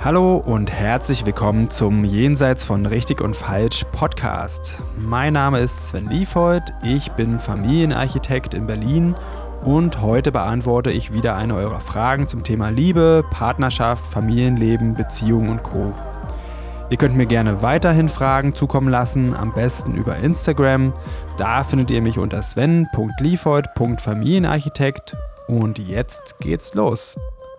Hallo und herzlich willkommen zum Jenseits von Richtig und Falsch Podcast. Mein Name ist Sven Liefhold, ich bin Familienarchitekt in Berlin und heute beantworte ich wieder eine eurer Fragen zum Thema Liebe, Partnerschaft, Familienleben, Beziehung und Co. Ihr könnt mir gerne weiterhin Fragen zukommen lassen, am besten über Instagram. Da findet ihr mich unter sven.liefhold.familienarchitekt und jetzt geht's los.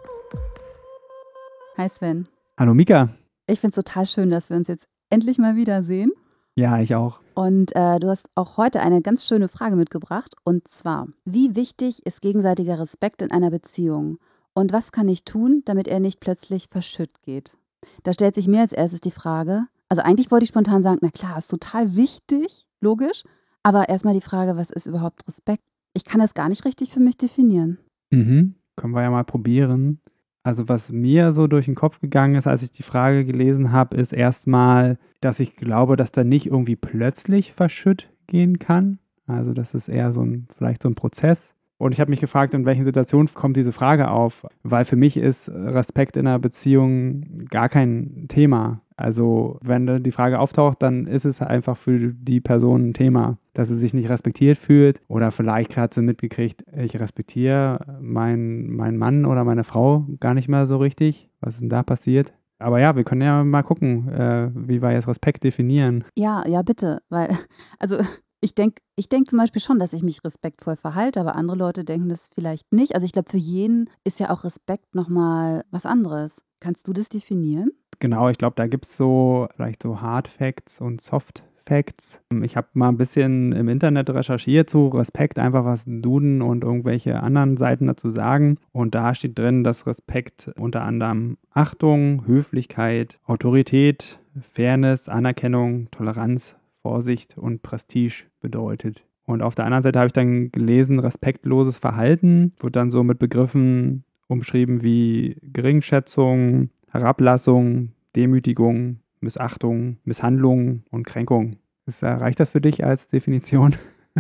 Hi Sven. Hallo Mika. Ich finde es total schön, dass wir uns jetzt endlich mal wiedersehen. Ja, ich auch. Und du hast auch heute eine ganz schöne Frage mitgebracht. Und zwar, wie wichtig ist gegenseitiger Respekt in einer Beziehung? Und was kann ich tun, damit er nicht plötzlich verschütt geht? Da stellt sich mir als erstes die Frage, also eigentlich wollte ich spontan sagen, na klar, ist total wichtig, logisch. Aber erstmal die Frage, was ist überhaupt Respekt? Ich kann das gar nicht richtig für mich definieren. Können wir ja mal probieren. Also was mir so durch den Kopf gegangen ist, als ich die Frage gelesen habe, ist erstmal, dass ich glaube, dass da nicht irgendwie plötzlich verschütt gehen kann. Also das ist eher vielleicht so ein Prozess. Und ich habe mich gefragt, in welchen Situationen kommt diese Frage auf? Weil für mich ist Respekt in einer Beziehung gar kein Thema. Also wenn die Frage auftaucht, dann ist es einfach für die Person ein Thema, dass sie sich nicht respektiert fühlt oder vielleicht hat sie mitgekriegt, ich respektiere meinen Mann oder meine Frau gar nicht mehr so richtig. Was ist denn da passiert? Aber ja, wir können ja mal gucken, wie wir jetzt Respekt definieren. Ja, bitte, weil, also ich denk zum Beispiel schon, dass ich mich respektvoll verhalte, aber andere Leute denken das vielleicht nicht. Also ich glaube, für jeden ist ja auch Respekt nochmal was anderes. Kannst du das definieren? Genau, ich glaube, da gibt es vielleicht so Hard Facts und Soft Facts. Ich habe mal ein bisschen im Internet recherchiert zu Respekt, einfach was Duden und irgendwelche anderen Seiten dazu sagen. Und da steht drin, dass Respekt unter anderem Achtung, Höflichkeit, Autorität, Fairness, Anerkennung, Toleranz, Vorsicht und Prestige bedeutet. Und auf der anderen Seite habe ich dann gelesen, respektloses Verhalten wird dann so mit Begriffen umschrieben wie Geringschätzung, Herablassung, Demütigung, Missachtung, Misshandlung und Kränkung. Reicht das für dich als Definition?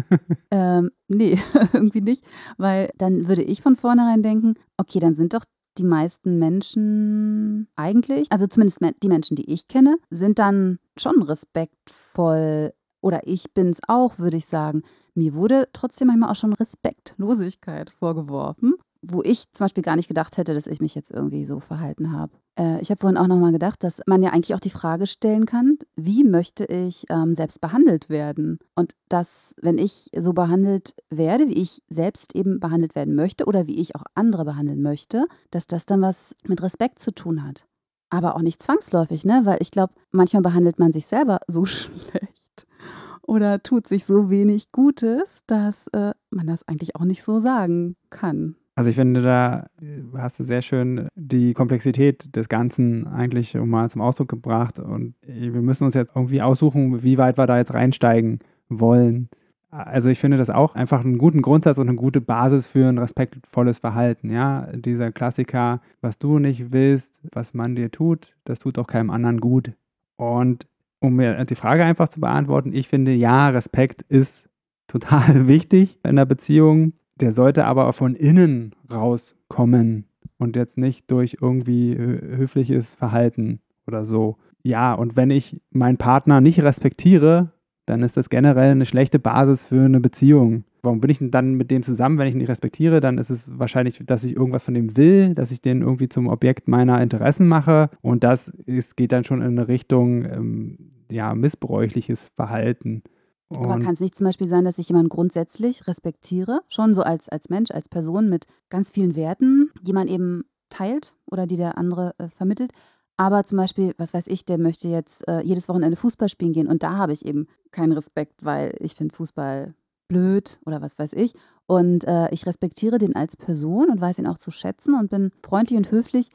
Nee, irgendwie nicht, weil dann würde ich von vornherein denken, okay, dann sind doch die meisten Menschen eigentlich, also zumindest die Menschen, die ich kenne, sind dann schon respektvoll oder ich bin es auch, würde ich sagen. Mir wurde trotzdem manchmal auch schon Respektlosigkeit vorgeworfen, wo ich zum Beispiel gar nicht gedacht hätte, dass ich mich jetzt irgendwie so verhalten habe. Ich habe vorhin auch nochmal gedacht, dass man ja eigentlich auch die Frage stellen kann, wie möchte ich selbst behandelt werden? Und dass, wenn ich so behandelt werde, wie ich selbst eben behandelt werden möchte oder wie ich auch andere behandeln möchte, dass das dann was mit Respekt zu tun hat. Aber auch nicht zwangsläufig, ne? Weil ich glaube, manchmal behandelt man sich selber so schlecht oder tut sich so wenig Gutes, dass man das eigentlich auch nicht so sagen kann. Also ich finde, da hast du sehr schön die Komplexität des Ganzen eigentlich schon mal zum Ausdruck gebracht und wir müssen uns jetzt irgendwie aussuchen, wie weit wir da jetzt reinsteigen wollen. Also ich finde das auch einfach einen guten Grundsatz und eine gute Basis für ein respektvolles Verhalten. Ja, dieser Klassiker, was du nicht willst, was man dir tut, das tut auch keinem anderen gut. Und um mir die Frage einfach zu beantworten, ich finde, ja, Respekt ist total wichtig in der Beziehung. Der sollte aber von innen rauskommen und jetzt nicht durch irgendwie höfliches Verhalten oder so. Ja, und wenn ich meinen Partner nicht respektiere, dann ist das generell eine schlechte Basis für eine Beziehung. Warum bin ich denn dann mit dem zusammen, wenn ich ihn nicht respektiere? Dann ist es wahrscheinlich, dass ich irgendwas von dem will, dass ich den irgendwie zum Objekt meiner Interessen mache. Und geht dann schon in eine Richtung missbräuchliches Verhalten. Aber kann es nicht zum Beispiel sein, dass ich jemanden grundsätzlich respektiere, schon so als Mensch, als Person mit ganz vielen Werten, die man eben teilt oder die der andere vermittelt, aber zum Beispiel, was weiß ich, der möchte jetzt jedes Wochenende Fußball spielen gehen und da habe ich eben keinen Respekt, weil ich finde Fußball blöd oder was weiß ich und ich respektiere den als Person und weiß ihn auch zu schätzen und bin freundlich und höflich,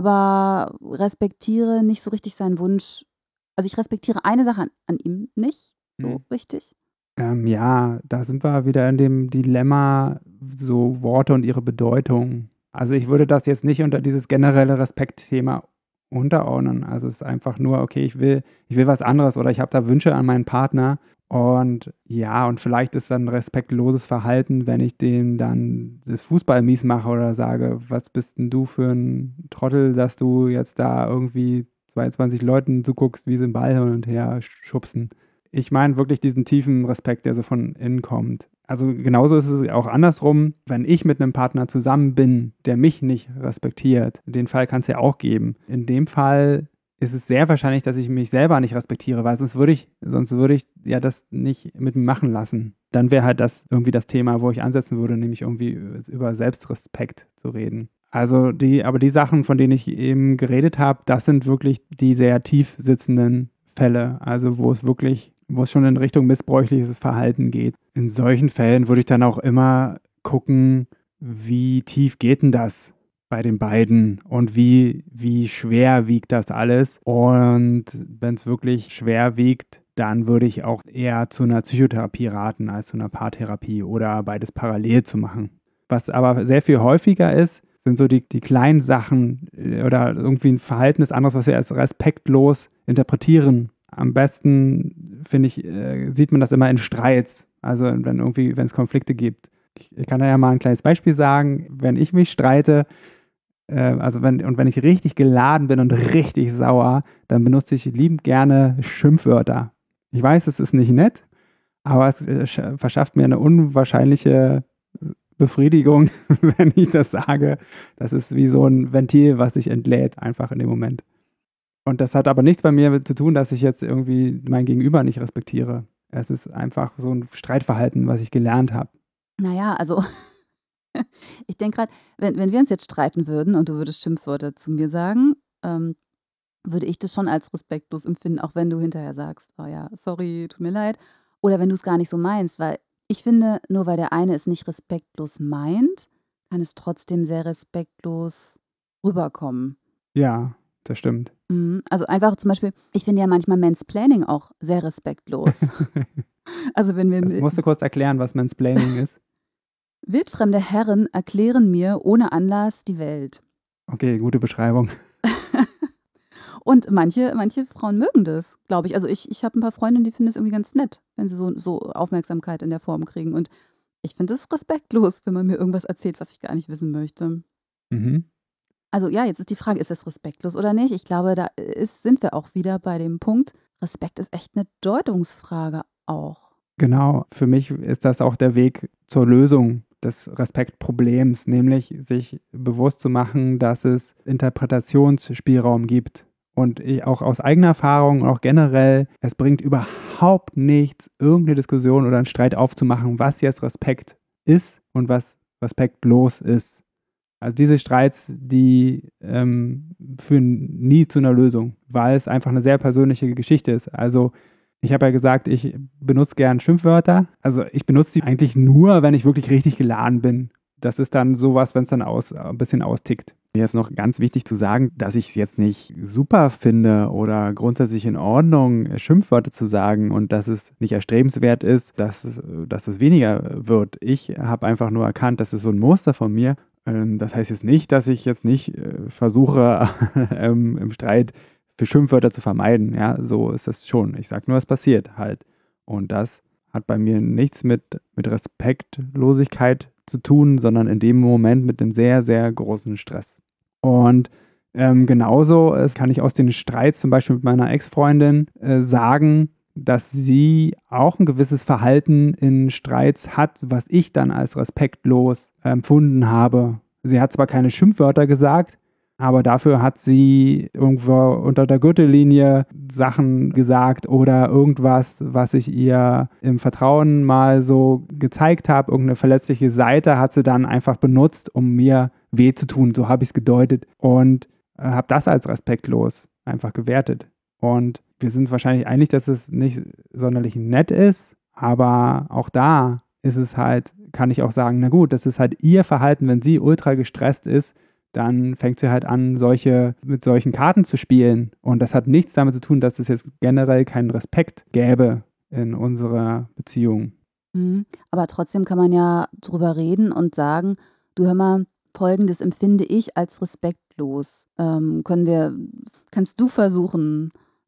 aber respektiere nicht so richtig seinen Wunsch, also ich respektiere eine Sache an ihm nicht. So richtig? Ja, da sind wir wieder in dem Dilemma, so Worte und ihre Bedeutung. Also ich würde das jetzt nicht unter dieses generelle Respektthema unterordnen. Also es ist einfach nur, okay, ich will was anderes oder ich habe da Wünsche an meinen Partner Und ja, und vielleicht ist dann respektloses Verhalten, wenn ich dem dann das Fußball mies mache oder sage, was bist denn du für ein Trottel, dass du jetzt da irgendwie 22 Leuten zuguckst, wie sie den Ball hin und her schubsen. Ich meine wirklich diesen tiefen Respekt, der so von innen kommt. Also genauso ist es auch andersrum, wenn ich mit einem Partner zusammen bin, der mich nicht respektiert. Den Fall kann es ja auch geben. In dem Fall ist es sehr wahrscheinlich, dass ich mich selber nicht respektiere, weil sonst würde ich ja das nicht mit mir machen lassen. Dann wäre halt das irgendwie das Thema, wo ich ansetzen würde, nämlich irgendwie über Selbstrespekt zu reden. Also aber die Sachen, von denen ich eben geredet habe, das sind wirklich die sehr tief sitzenden Fälle, also wo es schon in Richtung missbräuchliches Verhalten geht. In solchen Fällen würde ich dann auch immer gucken, wie tief geht denn das bei den beiden und wie schwer wiegt das alles. Und wenn es wirklich schwer wiegt, dann würde ich auch eher zu einer Psychotherapie raten als zu einer Paartherapie oder beides parallel zu machen. Was aber sehr viel häufiger ist, sind so die kleinen Sachen oder irgendwie ein Verhalten des anderen, was wir als respektlos interpretieren. Am besten, finde ich, sieht man das immer in Streits, also wenn es Konflikte gibt. Ich kann da ja mal ein kleines Beispiel sagen, wenn ich mich streite, wenn ich richtig geladen bin und richtig sauer, dann benutze ich liebend gerne Schimpfwörter. Ich weiß, es ist nicht nett, aber es verschafft mir eine unwahrscheinliche Befriedigung, wenn ich das sage. Das ist wie so ein Ventil, was sich entlädt einfach in dem Moment. Und das hat aber nichts bei mir zu tun, dass ich jetzt irgendwie mein Gegenüber nicht respektiere. Es ist einfach so ein Streitverhalten, was ich gelernt habe. Naja, also ich denke gerade, wenn wir uns jetzt streiten würden und du würdest Schimpfwörter zu mir sagen, würde ich das schon als respektlos empfinden, auch wenn du hinterher sagst, oh ja, sorry, tut mir leid. Oder wenn du es gar nicht so meinst, weil ich finde, nur weil der eine es nicht respektlos meint, kann es trotzdem sehr respektlos rüberkommen. Ja, das stimmt. Also einfach zum Beispiel, ich finde ja manchmal Mansplaining auch sehr respektlos. Also wenn wir Das musst du kurz erklären, was Mansplaining ist. Wildfremde Herren erklären mir ohne Anlass die Welt. Okay, gute Beschreibung. Und manche Frauen mögen das, glaube ich. Also ich habe ein paar Freundinnen, die finden es irgendwie ganz nett, wenn sie so Aufmerksamkeit in der Form kriegen. Und ich finde es respektlos, wenn man mir irgendwas erzählt, was ich gar nicht wissen möchte. Mhm. Also ja, jetzt ist die Frage, ist es respektlos oder nicht? Ich glaube, sind wir auch wieder bei dem Punkt, Respekt ist echt eine Deutungsfrage auch. Genau, für mich ist das auch der Weg zur Lösung des Respektproblems, nämlich sich bewusst zu machen, dass es Interpretationsspielraum gibt. Und auch aus eigener Erfahrung und auch generell, es bringt überhaupt nichts, irgendeine Diskussion oder einen Streit aufzumachen, was jetzt Respekt ist und was respektlos ist. Also diese Streits, die führen nie zu einer Lösung, weil es einfach eine sehr persönliche Geschichte ist. Also ich habe ja gesagt, ich benutze gern Schimpfwörter. Also ich benutze die eigentlich nur, wenn ich wirklich richtig geladen bin. Das ist dann sowas, wenn es dann ein bisschen austickt. Mir ist noch ganz wichtig zu sagen, dass ich es jetzt nicht super finde oder grundsätzlich in Ordnung, Schimpfwörter zu sagen und dass es nicht erstrebenswert ist, dass es weniger wird. Ich habe einfach nur erkannt, das ist so ein Muster von mir. Das heißt jetzt nicht, dass ich jetzt nicht versuche, im Streit für Schimpfwörter zu vermeiden. Ja, so ist das schon. Ich sage nur, es passiert halt. Und das hat bei mir nichts mit Respektlosigkeit zu tun, sondern in dem Moment mit einem sehr, sehr großen Stress. Und genauso kann ich aus den Streits zum Beispiel mit meiner Ex-Freundin sagen, dass sie auch ein gewisses Verhalten in Streits hat, was ich dann als respektlos empfunden habe. Sie hat zwar keine Schimpfwörter gesagt, aber dafür hat sie irgendwo unter der Gürtellinie Sachen gesagt oder irgendwas, was ich ihr im Vertrauen mal so gezeigt habe, irgendeine verletzliche Seite hat sie dann einfach benutzt, um mir weh zu tun. So habe ich es gedeutet und habe das als respektlos einfach gewertet. Und wir sind wahrscheinlich einig, dass es nicht sonderlich nett ist, aber auch da ist es halt, kann ich auch sagen, na gut, das ist halt ihr Verhalten, wenn sie ultra gestresst ist, dann fängt sie halt an, mit solchen Karten zu spielen. Und das hat nichts damit zu tun, dass es jetzt generell keinen Respekt gäbe in unserer Beziehung. Aber trotzdem kann man ja drüber reden und sagen, du hör mal, Folgendes empfinde ich als respektlos. Kannst du versuchen,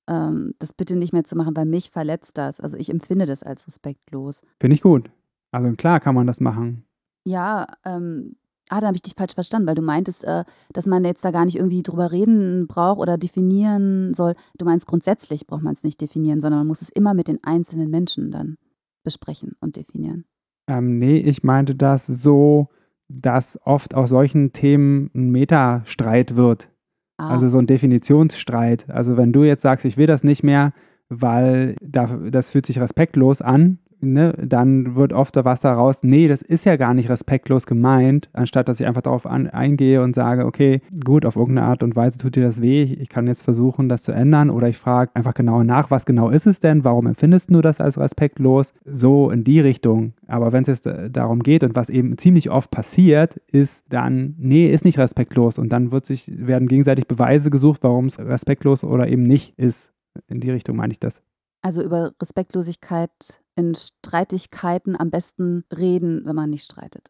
das bitte nicht mehr zu machen, weil mich verletzt das. Also ich empfinde das als respektlos. Finde ich gut. Also klar kann man das machen. Ja, da habe ich dich falsch verstanden, weil du meintest, dass man jetzt da gar nicht irgendwie drüber reden braucht oder definieren soll. Du meinst, grundsätzlich braucht man es nicht definieren, sondern man muss es immer mit den einzelnen Menschen dann besprechen und definieren. Nee, ich meinte das so, dass oft aus solchen Themen ein Metastreit wird. Also so ein Definitionsstreit. Also wenn du jetzt sagst, ich will das nicht mehr, weil das fühlt sich respektlos an, ne, dann wird oft was daraus, nee, das ist ja gar nicht respektlos gemeint, anstatt dass ich einfach darauf eingehe und sage, okay, gut, auf irgendeine Art und Weise tut dir das weh, ich kann jetzt versuchen, das zu ändern, oder ich frage einfach genauer nach, was genau ist es denn, warum empfindest du das als respektlos, so in die Richtung. Aber wenn es jetzt darum geht und was eben ziemlich oft passiert, ist dann, nee, ist nicht respektlos, und dann werden gegenseitig Beweise gesucht, warum es respektlos oder eben nicht ist. In die Richtung meine ich das. Also über Respektlosigkeit in Streitigkeiten am besten reden, wenn man nicht streitet.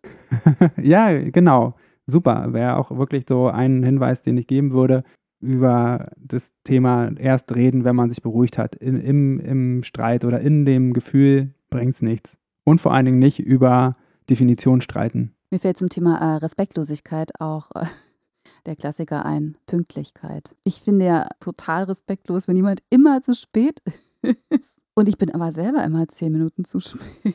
Ja, genau. Super. Wäre auch wirklich so ein Hinweis, den ich geben würde, über das Thema erst reden, wenn man sich beruhigt hat. Im Streit oder in dem Gefühl bringt es nichts. Und vor allen Dingen nicht über Definition streiten. Mir fällt zum Thema Respektlosigkeit auch der Klassiker ein, Pünktlichkeit. Ich finde ja total respektlos, wenn jemand immer zu spät ist. Und ich bin aber selber immer 10 Minuten zu spät.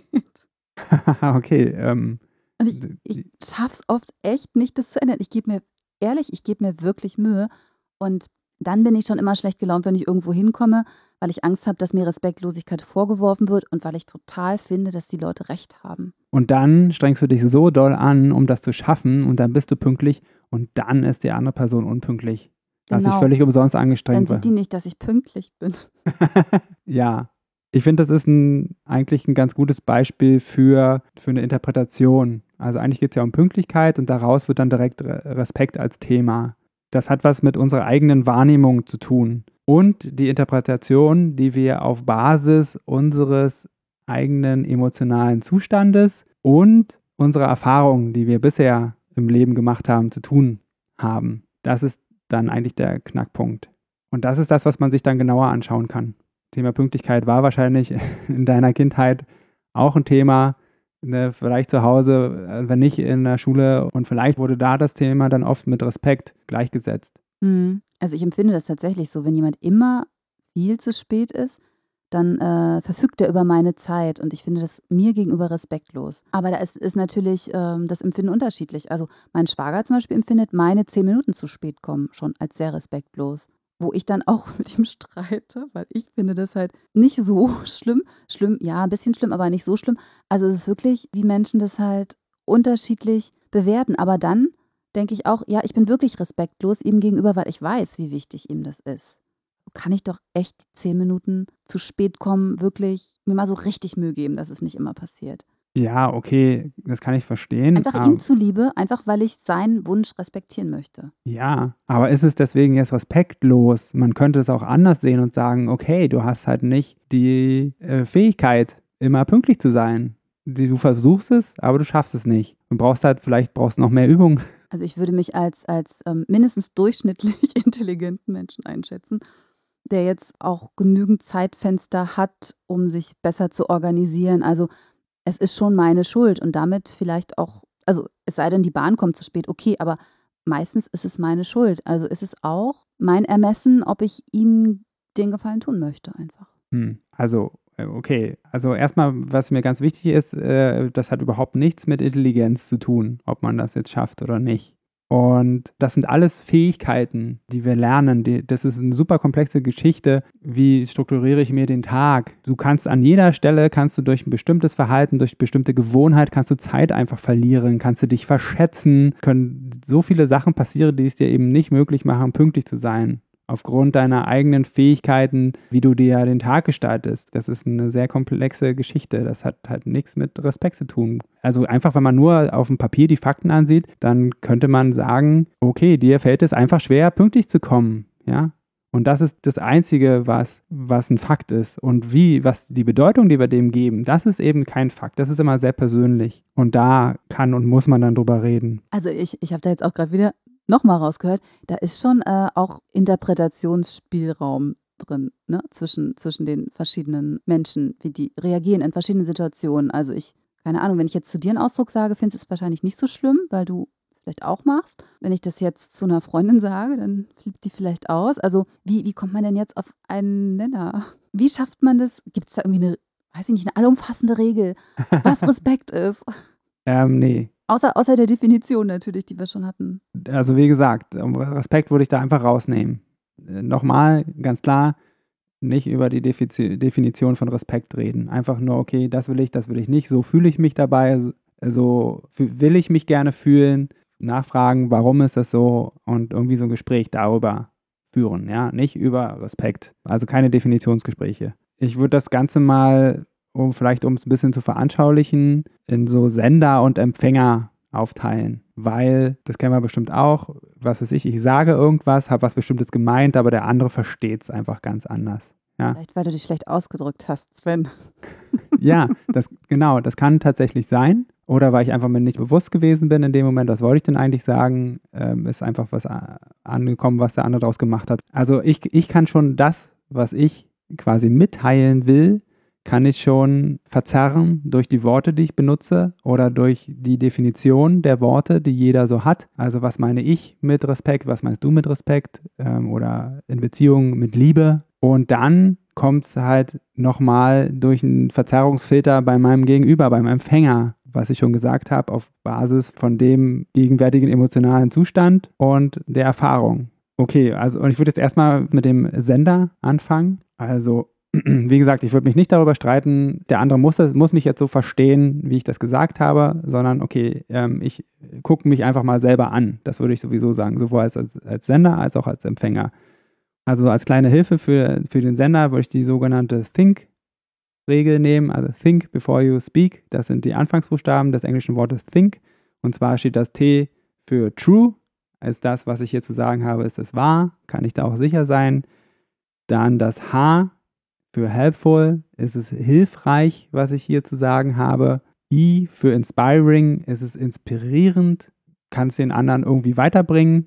Okay. Und ich schaffe es oft echt nicht, das zu ändern. Ich gebe mir wirklich Mühe. Und dann bin ich schon immer schlecht gelaunt, wenn ich irgendwo hinkomme, weil ich Angst habe, dass mir Respektlosigkeit vorgeworfen wird und weil ich total finde, dass die Leute recht haben. Und dann strengst du dich so doll an, um das zu schaffen, und dann bist du pünktlich und dann ist die andere Person unpünktlich. Dass ich völlig umsonst angestrengt Dann sieht die nicht, dass ich pünktlich bin. Ja, ich finde, das ist eigentlich ein ganz gutes Beispiel für eine Interpretation. Also eigentlich geht es ja um Pünktlichkeit und daraus wird dann direkt Respekt als Thema. Das hat was mit unserer eigenen Wahrnehmung zu tun. Und die Interpretation, die wir auf Basis unseres eigenen emotionalen Zustandes und unserer Erfahrungen, die wir bisher im Leben gemacht haben, zu tun haben. Das ist dann eigentlich der Knackpunkt. Und das ist das, was man sich dann genauer anschauen kann. Thema Pünktlichkeit war wahrscheinlich in deiner Kindheit auch ein Thema, ne, vielleicht zu Hause, wenn nicht in der Schule, und vielleicht wurde da das Thema dann oft mit Respekt gleichgesetzt. Also ich empfinde das tatsächlich so, wenn jemand immer viel zu spät ist, dann verfügt er über meine Zeit und ich finde das mir gegenüber respektlos. Aber da ist natürlich das Empfinden unterschiedlich. Also mein Schwager zum Beispiel empfindet meine 10 Minuten zu spät kommen schon als sehr respektlos. Wo ich dann auch mit ihm streite, weil ich finde das halt nicht so schlimm. Schlimm, ja, ein bisschen schlimm, aber nicht so schlimm. Also es ist wirklich, wie Menschen das halt unterschiedlich bewerten. Aber dann denke ich auch, ja, ich bin wirklich respektlos ihm gegenüber, weil ich weiß, wie wichtig ihm das ist. Kann ich doch echt 10 Minuten zu spät kommen, wirklich mir mal so richtig Mühe geben, dass es nicht immer passiert. Ja, okay, das kann ich verstehen. Einfach ihm zuliebe, einfach weil ich seinen Wunsch respektieren möchte. Ja, aber ist es deswegen jetzt respektlos? Man könnte es auch anders sehen und sagen, okay, du hast halt nicht die Fähigkeit, immer pünktlich zu sein. Du versuchst es, aber du schaffst es nicht. Du vielleicht brauchst noch mehr Übung. Also ich würde mich als mindestens durchschnittlich intelligenten Menschen einschätzen, der jetzt auch genügend Zeitfenster hat, um sich besser zu organisieren. Also es ist schon meine Schuld und damit vielleicht auch, also es sei denn, die Bahn kommt zu spät, okay, aber meistens ist es meine Schuld. Also ist es auch mein Ermessen, ob ich ihm den Gefallen tun möchte einfach. Also, okay. Also erstmal, was mir ganz wichtig ist, das hat überhaupt nichts mit Intelligenz zu tun, ob man das jetzt schafft oder nicht. Und das sind alles Fähigkeiten, die wir lernen. Das ist eine super komplexe Geschichte. Wie strukturiere ich mir den Tag? Du kannst an jeder Stelle, durch ein bestimmtes Verhalten, durch bestimmte Gewohnheit, kannst du Zeit einfach verlieren, kannst du dich verschätzen, können so viele Sachen passieren, die es dir eben nicht möglich machen, pünktlich zu sein. Aufgrund deiner eigenen Fähigkeiten, wie du dir den Tag gestaltest. Das ist eine sehr komplexe Geschichte. Das hat halt nichts mit Respekt zu tun. Also einfach, wenn man nur auf dem Papier die Fakten ansieht, dann könnte man sagen, okay, dir fällt es einfach schwer, pünktlich zu kommen. Ja? Und das ist das Einzige, was ein Fakt ist. Und was die Bedeutung, die wir dem geben, das ist eben kein Fakt. Das ist immer sehr persönlich. Und da kann und muss man dann drüber reden. Also ich habe da jetzt auch gerade wieder nochmal rausgehört, da ist schon auch Interpretationsspielraum drin, ne? Zwischen den verschiedenen Menschen, wie die reagieren in verschiedenen Situationen. Also keine Ahnung, wenn ich jetzt zu dir einen Ausdruck sage, findest du es wahrscheinlich nicht so schlimm, weil du es vielleicht auch machst. Wenn ich das jetzt zu einer Freundin sage, dann flippt die vielleicht aus. Also wie kommt man denn jetzt auf einen Nenner? Wie schafft man das? Gibt es da irgendwie eine allumfassende Regel, was Respekt ist? Nee. Außer der Definition natürlich, die wir schon hatten. Also wie gesagt, Respekt würde ich da einfach rausnehmen. Nochmal, ganz klar, nicht über die Definition von Respekt reden. Einfach nur, okay, das will ich nicht, so fühle ich mich dabei, so will ich mich gerne fühlen, nachfragen, warum ist das so und irgendwie so ein Gespräch darüber führen, ja, nicht über Respekt. Also keine Definitionsgespräche. Ich würde das Ganze mal, um es ein bisschen zu veranschaulichen, in so Sender und Empfänger aufteilen, weil, das kennen wir bestimmt auch, was weiß ich sage irgendwas, habe was Bestimmtes gemeint, aber der andere versteht es einfach ganz anders. Ja? Vielleicht, weil du dich schlecht ausgedrückt hast, Sven. Ja, das kann tatsächlich sein. Oder weil ich einfach mir nicht bewusst gewesen bin in dem Moment, was wollte ich denn eigentlich sagen, ist einfach was angekommen, was der andere daraus gemacht hat. Also ich kann schon das, was ich quasi mitteilen will, kann ich schon verzerren durch die Worte, die ich benutze oder durch die Definition der Worte, die jeder so hat. Also was meine ich mit Respekt, was meinst du mit Respekt oder in Beziehung mit Liebe. Und dann kommt es halt nochmal durch einen Verzerrungsfilter bei meinem Gegenüber, beim Empfänger, was ich schon gesagt habe, auf Basis von dem gegenwärtigen emotionalen Zustand und der Erfahrung. Okay, also und ich würde jetzt erstmal mit dem Sender anfangen. Also wie gesagt, ich würde mich nicht darüber streiten, der andere muss mich jetzt so verstehen, wie ich das gesagt habe, sondern okay, ich gucke mich einfach mal selber an. Das würde ich sowieso sagen, sowohl als Sender als auch als Empfänger. Also als kleine Hilfe für den Sender würde ich die sogenannte Think-Regel nehmen, also Think before you speak. Das sind die Anfangsbuchstaben des englischen Wortes Think. Und zwar steht das T für True, als das, was ich hier zu sagen habe, ist es wahr, kann ich da auch sicher sein. Dann das H für helpful, ist es hilfreich, was ich hier zu sagen habe. I für inspiring, ist es inspirierend, kann es den anderen irgendwie weiterbringen.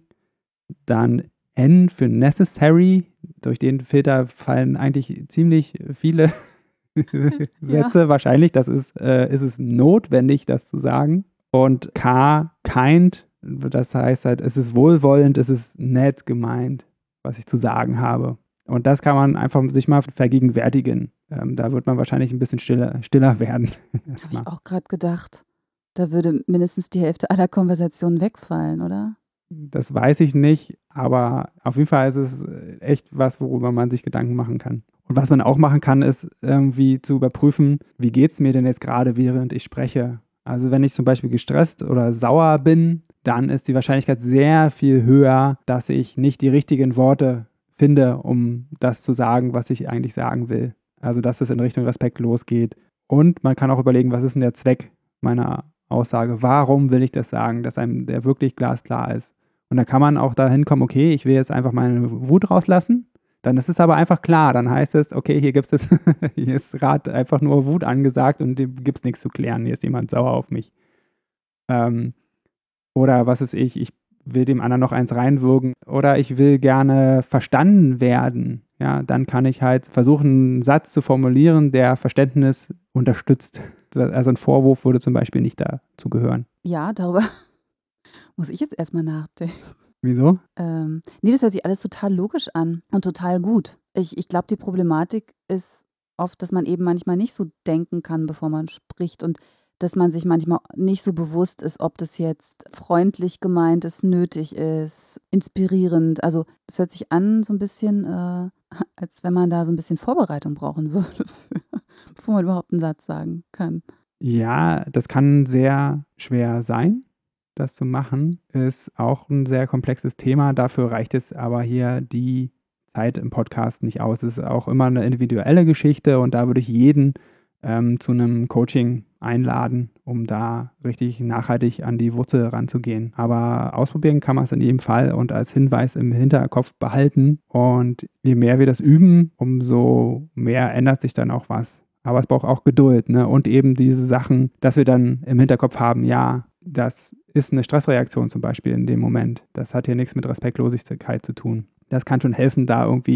Dann N für necessary, durch den Filter fallen eigentlich ziemlich viele Sätze ja. Wahrscheinlich. Das ist es notwendig, das zu sagen. Und K, kind, das heißt halt, es ist wohlwollend, es ist nett gemeint, was ich zu sagen habe. Und das kann man einfach sich mal vergegenwärtigen. Da wird man wahrscheinlich ein bisschen stiller werden. Habe ich auch gerade gedacht. Da würde mindestens die Hälfte aller Konversationen wegfallen, oder? Das weiß ich nicht, aber auf jeden Fall ist es echt was, worüber man sich Gedanken machen kann. Und was man auch machen kann, ist irgendwie zu überprüfen, wie geht es mir denn jetzt gerade, während ich spreche. Also wenn ich zum Beispiel gestresst oder sauer bin, dann ist die Wahrscheinlichkeit sehr viel höher, dass ich nicht die richtigen Worte finde, um das zu sagen, was ich eigentlich sagen will. Also, dass es in Richtung Respekt losgeht. Und man kann auch überlegen, was ist denn der Zweck meiner Aussage? Warum will ich das sagen, dass einem der wirklich glasklar ist? Und dann kann man auch dahin kommen, okay, ich will jetzt einfach meine Wut rauslassen. Dann ist es aber einfach klar. Dann heißt es, okay, hier ist gerade einfach nur Wut angesagt und hier gibt es nichts zu klären. Hier ist jemand sauer auf mich. Oder was weiß ich will dem anderen noch eins reinwürgen oder ich will gerne verstanden werden, ja, dann kann ich halt versuchen, einen Satz zu formulieren, der Verständnis unterstützt. Also ein Vorwurf würde zum Beispiel nicht dazu gehören. Ja, darüber muss ich jetzt erstmal nachdenken. Wieso? Nee, das hört sich alles total logisch an und total gut. Ich glaube, die Problematik ist oft, dass man eben manchmal nicht so denken kann, bevor man spricht und dass man sich manchmal nicht so bewusst ist, ob das jetzt freundlich gemeint ist, nötig ist, inspirierend. Also es hört sich an so ein bisschen, als wenn man da so ein bisschen Vorbereitung brauchen würde, bevor man überhaupt einen Satz sagen kann. Ja, das kann sehr schwer sein, das zu machen. Ist auch ein sehr komplexes Thema. Dafür reicht es aber hier die Zeit im Podcast nicht aus. Es ist auch immer eine individuelle Geschichte und da würde ich jeden zu einem Coaching einladen, um da richtig nachhaltig an die Wurzel ranzugehen. Aber ausprobieren kann man es in jedem Fall und als Hinweis im Hinterkopf behalten. Und je mehr wir das üben, umso mehr ändert sich dann auch was. Aber es braucht auch Geduld, ne? Und eben diese Sachen, dass wir dann im Hinterkopf haben, ja, das ist eine Stressreaktion zum Beispiel in dem Moment. Das hat hier nichts mit Respektlosigkeit zu tun. Das kann schon helfen, da irgendwie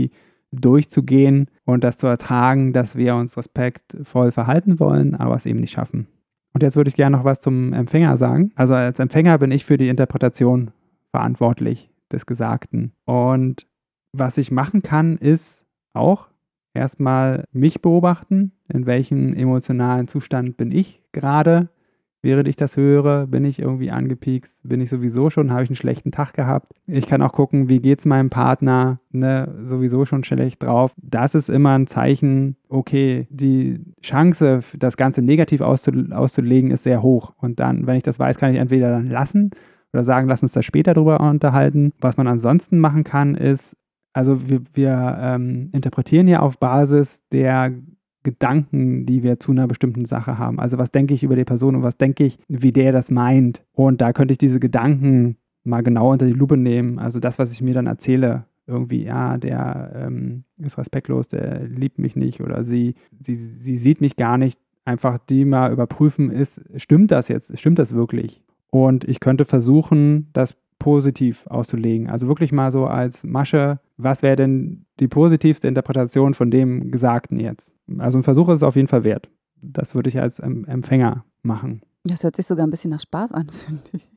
durchzugehen und das zu ertragen, dass wir uns respektvoll verhalten wollen, aber es eben nicht schaffen. Und jetzt würde ich gerne noch was zum Empfänger sagen. Also als Empfänger bin ich für die Interpretation verantwortlich des Gesagten. Und was ich machen kann, ist auch erstmal mich beobachten, in welchem emotionalen Zustand bin ich gerade, während ich das höre. Bin ich irgendwie angepiekst? Bin ich sowieso schon? Habe ich einen schlechten Tag gehabt? Ich kann auch gucken, wie geht es meinem Partner? Sowieso schon schlecht drauf. Das ist immer ein Zeichen, okay, die Chance, das Ganze negativ auszulegen, ist sehr hoch. Und dann, wenn ich das weiß, kann ich entweder dann lassen oder sagen, lass uns da später drüber unterhalten. Was man ansonsten machen kann, ist, also wir interpretieren ja auf Basis der Gedanken, die wir zu einer bestimmten Sache haben. Also was denke ich über die Person und was denke ich, wie der das meint. Und da könnte ich diese Gedanken mal genau unter die Lupe nehmen. Also das, was ich mir dann erzähle, irgendwie, ja, der ist respektlos, der liebt mich nicht oder sie sieht mich gar nicht. Einfach die mal überprüfen, stimmt das jetzt? Stimmt das wirklich? Und ich könnte versuchen, das positiv auszulegen. Also wirklich mal so als Masche, was wäre denn die positivste Interpretation von dem Gesagten jetzt? Also ein Versuch ist es auf jeden Fall wert. Das würde ich als Empfänger machen. Das hört sich sogar ein bisschen nach Spaß an, finde ich.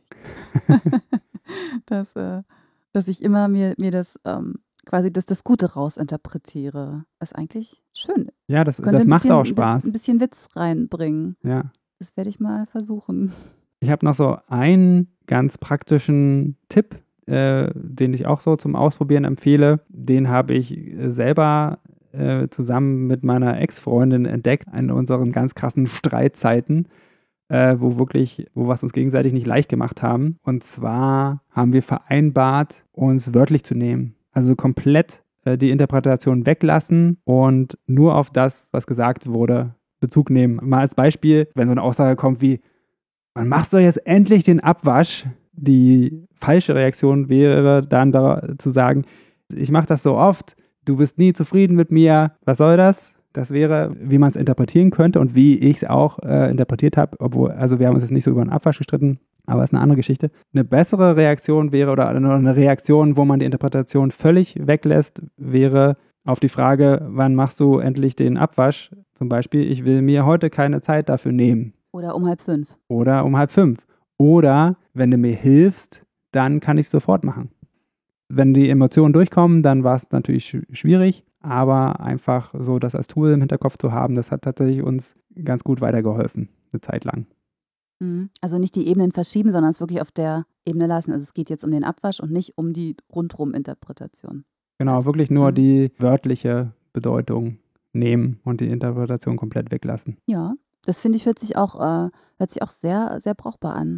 Dass ich immer mir das quasi das Gute rausinterpretiere. Das ist eigentlich schön. Ja, das macht auch Spaß. Ein bisschen Witz reinbringen. Ja. Das werde ich mal versuchen. Ich habe noch so einen ganz praktischen Tipp, den ich auch so zum Ausprobieren empfehle. Den habe ich selber zusammen mit meiner Ex-Freundin entdeckt in unseren ganz krassen Streitzeiten, wo wir es uns gegenseitig nicht leicht gemacht haben. Und zwar haben wir vereinbart, uns wörtlich zu nehmen. Also komplett die Interpretation weglassen und nur auf das, was gesagt wurde, Bezug nehmen. Mal als Beispiel, wenn so eine Aussage kommt wie, man macht doch jetzt endlich den Abwasch. Die falsche Reaktion wäre dann da zu sagen, ich mache das so oft, du bist nie zufrieden mit mir, was soll das? Das wäre, wie man es interpretieren könnte und wie ich es auch interpretiert habe, also wir haben uns jetzt nicht so über den Abwasch gestritten, aber es ist eine andere Geschichte. Eine bessere Reaktion wäre, oder eine Reaktion, wo man die Interpretation völlig weglässt, wäre auf die Frage, wann machst du endlich den Abwasch? Zum Beispiel, ich will mir heute keine Zeit dafür nehmen. Oder um 4:30. Oder um 4:30. Oder, wenn du mir hilfst, dann kann ich es sofort machen. Wenn die Emotionen durchkommen, dann war es natürlich schwierig, aber einfach so das als Tool im Hinterkopf zu haben, das hat tatsächlich uns ganz gut weitergeholfen, eine Zeit lang. Also nicht die Ebenen verschieben, sondern es wirklich auf der Ebene lassen. Also es geht jetzt um den Abwasch und nicht um die Rundrum-Interpretation. Genau, wirklich nur die wörtliche Bedeutung nehmen und die Interpretation komplett weglassen. Ja. Das finde ich hört sich auch sehr, sehr brauchbar an.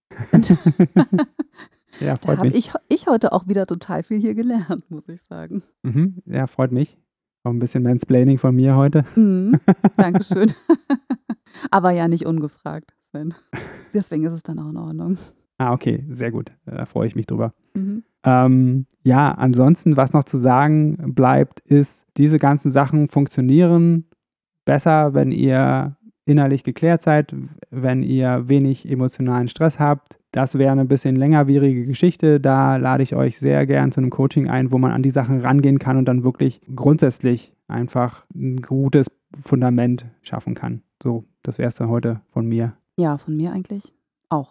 Ja, freut mich. Habe ich heute auch wieder total viel hier gelernt, muss ich sagen. Ja, freut mich. Auch ein bisschen Mansplaining von mir heute. Dankeschön. Aber ja, nicht ungefragt, Sven. Deswegen ist es dann auch in Ordnung. Ah, okay, sehr gut. Da freue ich mich drüber. Ja, ansonsten, was noch zu sagen bleibt, ist, diese ganzen Sachen funktionieren besser, wenn ihr innerlich geklärt seid, wenn ihr wenig emotionalen Stress habt. Das wäre eine bisschen längerwierige Geschichte. Da lade ich euch sehr gern zu einem Coaching ein, wo man an die Sachen rangehen kann und dann wirklich grundsätzlich einfach ein gutes Fundament schaffen kann. So, das wäre es dann heute von mir. Ja, von mir eigentlich auch.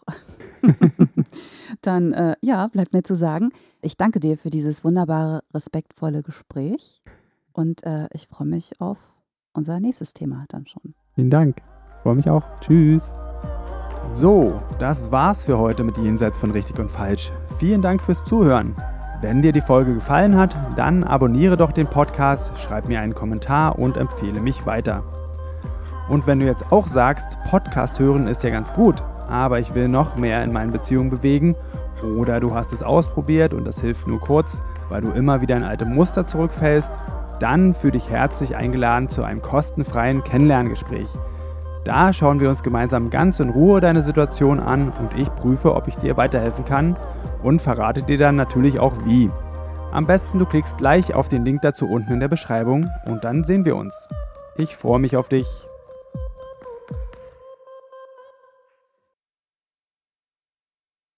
Dann, bleibt mir zu sagen, ich danke dir für dieses wunderbare, respektvolle Gespräch und ich freue mich auf unser nächstes Thema dann schon. Vielen Dank. Ich freue mich auch. Tschüss. So, das war's für heute mit Jenseits von Richtig und Falsch. Vielen Dank fürs Zuhören. Wenn dir die Folge gefallen hat, dann abonniere doch den Podcast, schreib mir einen Kommentar und empfehle mich weiter. Und wenn du jetzt auch sagst, Podcast hören ist ja ganz gut, aber ich will noch mehr in meinen Beziehungen bewegen, oder du hast es ausprobiert und das hilft nur kurz, weil du immer wieder in alte Muster zurückfällst, dann fühle dich herzlich eingeladen zu einem kostenfreien Kennenlerngespräch. Da schauen wir uns gemeinsam ganz in Ruhe deine Situation an und ich prüfe, ob ich dir weiterhelfen kann und verrate dir dann natürlich auch wie. Am besten du klickst gleich auf den Link dazu unten in der Beschreibung und dann sehen wir uns. Ich freue mich auf dich.